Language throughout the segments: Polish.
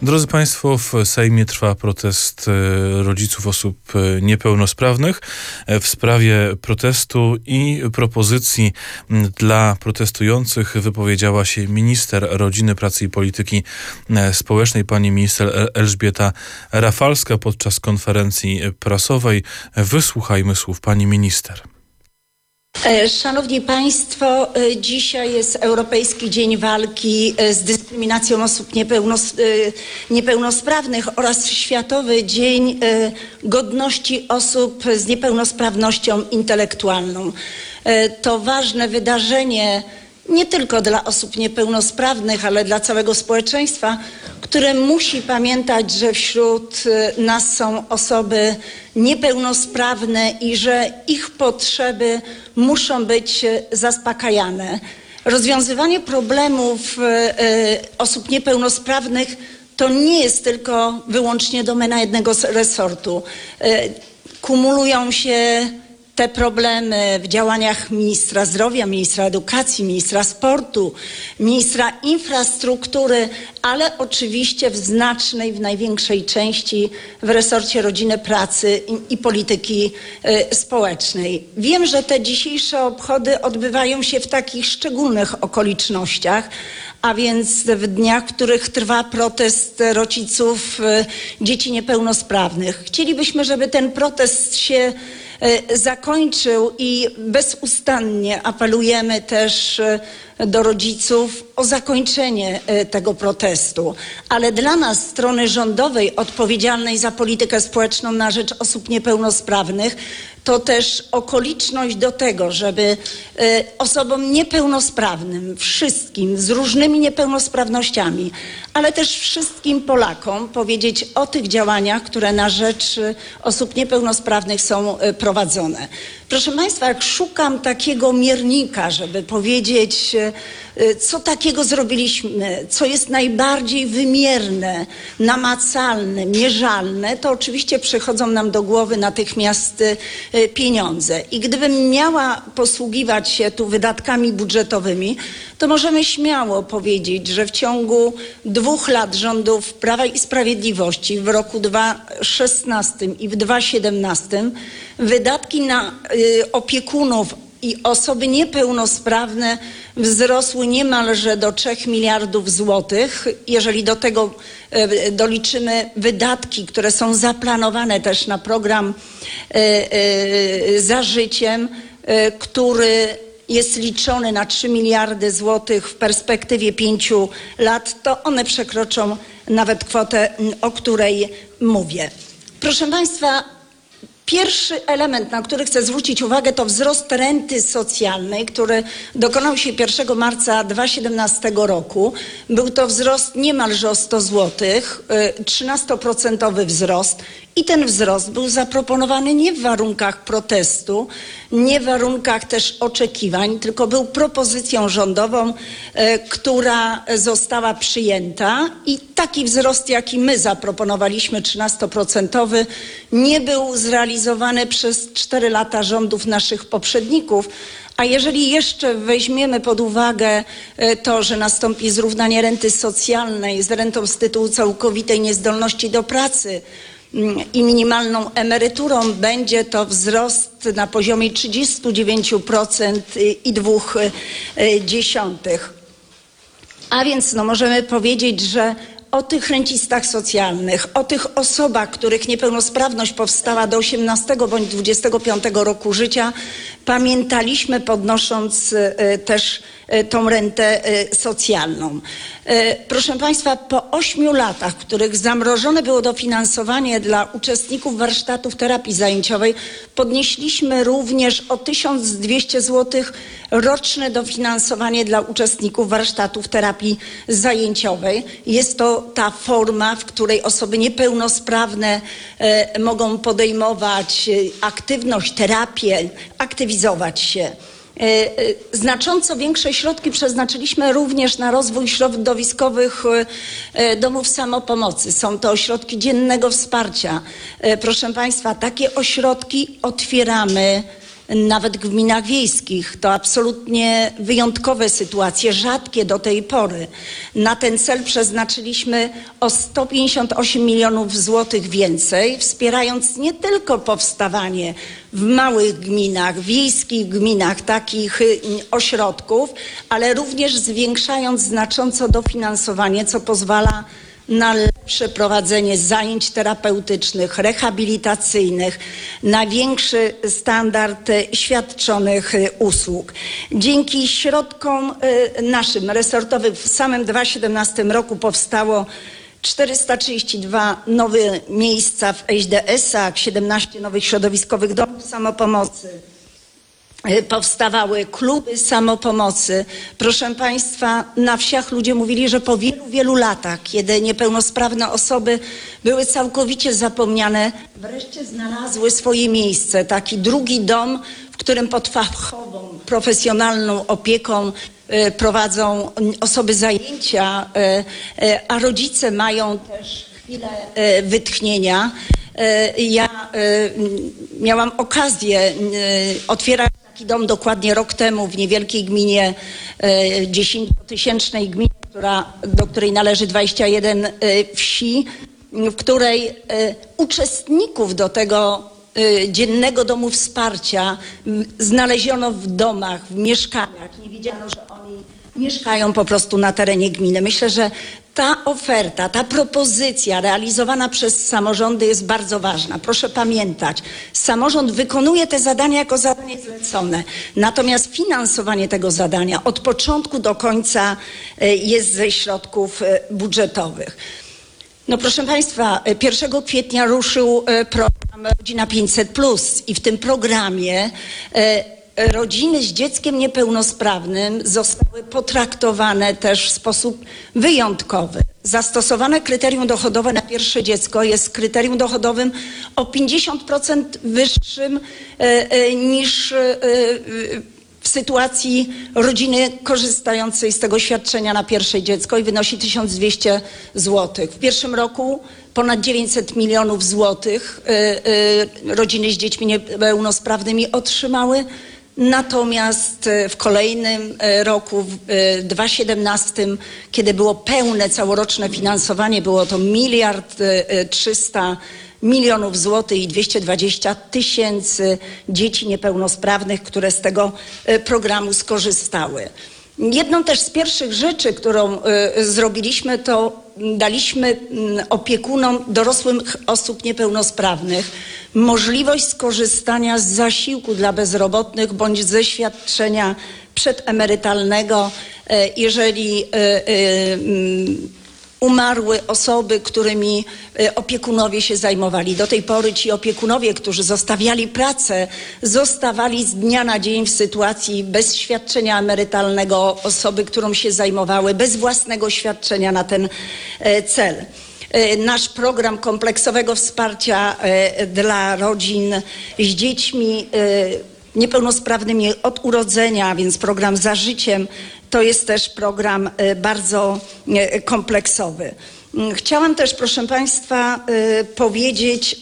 Drodzy Państwo, w Sejmie trwa protest rodziców osób niepełnosprawnych. W sprawie protestu i propozycji dla protestujących wypowiedziała się minister rodziny, pracy i polityki społecznej, pani minister Elżbieta Rafalska podczas konferencji prasowej. Wysłuchajmy słów pani minister. Szanowni Państwo, dzisiaj jest Europejski Dzień Walki z Dyskryminacją Osób Niepełnosprawnych oraz Światowy Dzień Godności Osób z Niepełnosprawnością Intelektualną. To ważne wydarzenie nie tylko dla osób niepełnosprawnych, ale dla całego społeczeństwa, które musi pamiętać, że wśród nas są osoby niepełnosprawne i że ich potrzeby muszą być zaspokajane. Rozwiązywanie problemów osób niepełnosprawnych to nie jest tylko wyłącznie domena jednego resortu. Kumulują się te problemy w działaniach ministra zdrowia, ministra edukacji, ministra sportu, ministra infrastruktury, ale oczywiście w znacznej, w największej części w resorcie rodziny, pracy i polityki społecznej. Wiem, że te dzisiejsze obchody odbywają się w takich szczególnych okolicznościach, a więc w dniach, w których trwa protest rodziców dzieci niepełnosprawnych. Chcielibyśmy, żeby ten protest się zakończył i bezustannie apelujemy też do rodziców o zakończenie tego protestu. Ale dla nas, strony rządowej odpowiedzialnej za politykę społeczną na rzecz osób niepełnosprawnych, to też okoliczność do tego, żeby osobom niepełnosprawnym, wszystkim z różnymi niepełnosprawnościami, ale też wszystkim Polakom powiedzieć o tych działaniach, które na rzecz osób niepełnosprawnych są prowadzone. Proszę Państwa, jak szukam takiego miernika, żeby powiedzieć, co takiego zrobiliśmy, co jest najbardziej wymierne, namacalne, mierzalne, to oczywiście przychodzą nam do głowy natychmiast pieniądze. I gdybym miała posługiwać się tu wydatkami budżetowymi, to możemy śmiało powiedzieć, że w ciągu 2 lat rządów Prawa i Sprawiedliwości w roku 2016 i w 2017 wydatki na opiekunów i osoby niepełnosprawne wzrosły niemalże do 3 miliardów złotych. Jeżeli do tego doliczymy wydatki, które są zaplanowane też na program Za Życiem, który jest liczony na 3 miliardy złotych w perspektywie 5 lat, to one przekroczą nawet kwotę, o której mówię. Proszę Państwa, pierwszy element, na który chcę zwrócić uwagę, to wzrost renty socjalnej, który dokonał się 1 marca 2017 roku. Był to wzrost niemalże o 100 zł, 13% wzrost. I ten wzrost był zaproponowany nie w warunkach protestu, nie w warunkach też oczekiwań, tylko był propozycją rządową, która została przyjęta. I taki wzrost, jaki my zaproponowaliśmy, 13%, nie był zrealizowany przez 4 lata rządów naszych poprzedników. A jeżeli jeszcze weźmiemy pod uwagę to, że nastąpi zrównanie renty socjalnej z rentą z tytułu całkowitej niezdolności do pracy i minimalną emeryturą, będzie to wzrost na poziomie 39,2%. A więc możemy powiedzieć, że o tych rencistach socjalnych, o tych osobach, których niepełnosprawność powstała do 18 bądź 25 roku życia, pamiętaliśmy, podnosząc też tą rentę socjalną. Proszę Państwa, po 8 latach, w których zamrożone było dofinansowanie dla uczestników warsztatów terapii zajęciowej, podnieśliśmy również o 1200 zł roczne dofinansowanie dla uczestników warsztatów terapii zajęciowej. Jest to ta forma, w której osoby niepełnosprawne mogą podejmować aktywność, terapię, aktywizować się. Znacząco większe środki przeznaczyliśmy również na rozwój środowiskowych domów samopomocy. Są to ośrodki dziennego wsparcia. Proszę Państwa, takie ośrodki otwieramy nawet w gminach wiejskich. To absolutnie wyjątkowe sytuacje, rzadkie do tej pory. Na ten cel przeznaczyliśmy o 158 milionów złotych więcej, wspierając nie tylko powstawanie w małych gminach, wiejskich gminach takich ośrodków, ale również zwiększając znacząco dofinansowanie, co pozwala na lepsze prowadzenie zajęć terapeutycznych, rehabilitacyjnych, na większy standard świadczonych usług. Dzięki środkom naszym resortowym w samym 2017 roku powstało 432 nowe miejsca w ŚDS-ach, 17 nowych środowiskowych domów samopomocy. Powstawały kluby samopomocy. Proszę Państwa, na wsiach ludzie mówili, że po wielu, wielu latach, kiedy niepełnosprawne osoby były całkowicie zapomniane, wreszcie znalazły swoje miejsce. Taki drugi dom, w którym pod fachową, profesjonalną opieką prowadzą osoby zajęcia, a rodzice mają też chwilę wytchnienia. Ja miałam okazję otwierać taki dom dokładnie rok temu w niewielkiej gminie, 10-tysięcznej gminie, do której należy 21 wsi, w której uczestników do tego dziennego domu wsparcia znaleziono w domach, w mieszkaniach. Nie wiedziano, że oni mieszkają po prostu na terenie gminy. Myślę, że ta oferta, ta propozycja realizowana przez samorządy jest bardzo ważna. Proszę pamiętać, samorząd wykonuje te zadania jako zadanie zlecone. Natomiast finansowanie tego zadania od początku do końca jest ze środków budżetowych. No proszę Państwa, 1 kwietnia ruszył program Rodzina 500+, i w tym programie rodziny z dzieckiem niepełnosprawnym zostały potraktowane też w sposób wyjątkowy. Zastosowane kryterium dochodowe na pierwsze dziecko jest kryterium dochodowym o 50% wyższym niż w sytuacji rodziny korzystającej z tego świadczenia na pierwsze dziecko i wynosi 1200 zł. W pierwszym roku ponad 900 milionów złotych rodziny z dziećmi niepełnosprawnymi otrzymały. Natomiast w kolejnym roku, w 2017, kiedy było pełne całoroczne finansowanie, było to 1,3 miliardów złotych i 220 000 dzieci niepełnosprawnych, które z tego programu skorzystały. Jedną też z pierwszych rzeczy, którą zrobiliśmy, to daliśmy opiekunom dorosłych osób niepełnosprawnych możliwość skorzystania z zasiłku dla bezrobotnych bądź ze świadczenia przedemerytalnego, jeżeli umarły osoby, którymi opiekunowie się zajmowali. Do tej pory ci opiekunowie, którzy zostawiali pracę, zostawali z dnia na dzień w sytuacji bez świadczenia emerytalnego osoby, którą się zajmowały, bez własnego świadczenia na ten cel. Nasz program kompleksowego wsparcia dla rodzin z dziećmi niepełnosprawnymi od urodzenia, więc program Za Życiem, to jest też program bardzo kompleksowy. Chciałam też, proszę Państwa, powiedzieć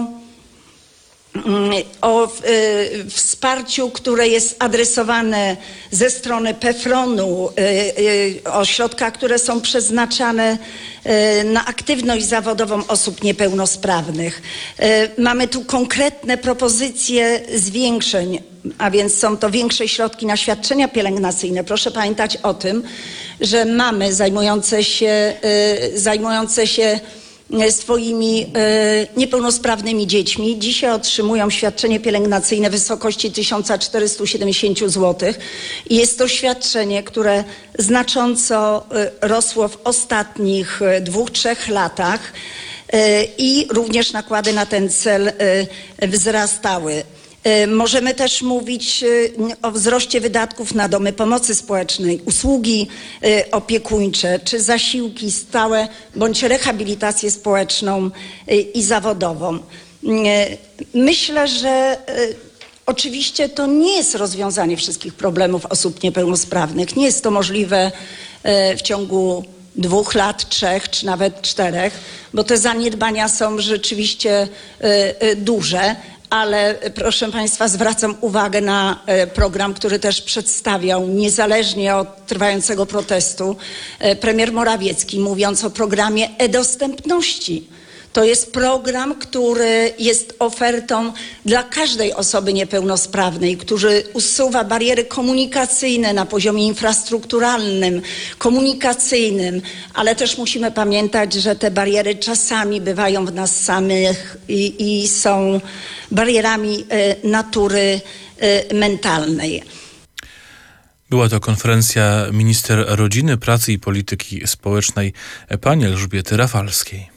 o wsparciu, które jest adresowane ze strony PFRON-u, o środkach, które są przeznaczane na aktywność zawodową osób niepełnosprawnych. Mamy tu konkretne propozycje zwiększeń, a więc są to większe środki na świadczenia pielęgnacyjne. Proszę pamiętać o tym, że mamy zajmujące się swoimi niepełnosprawnymi dziećmi. Dzisiaj otrzymują świadczenie pielęgnacyjne w wysokości 1470 zł. I jest to świadczenie, które znacząco rosło w ostatnich 2-3 latach i również nakłady na ten cel wzrastały. Możemy też mówić o wzroście wydatków na domy pomocy społecznej, usługi opiekuńcze czy zasiłki stałe bądź rehabilitację społeczną i zawodową. Myślę, że oczywiście to nie jest rozwiązanie wszystkich problemów osób niepełnosprawnych. Nie jest to możliwe w ciągu 2 lat, 3 czy nawet 4, bo te zaniedbania są rzeczywiście duże. ale proszę Państwa, zwracam uwagę na program, który też przedstawiał, niezależnie od trwającego protestu, premier Morawiecki, mówiąc o programie e-dostępności. To jest program, który jest ofertą dla każdej osoby niepełnosprawnej, który usuwa bariery komunikacyjne na poziomie infrastrukturalnym, komunikacyjnym, ale też musimy pamiętać, że te bariery czasami bywają w nas samych i są barierami natury mentalnej. Była to konferencja minister rodziny, pracy i polityki społecznej pani Elżbiety Rafalskiej.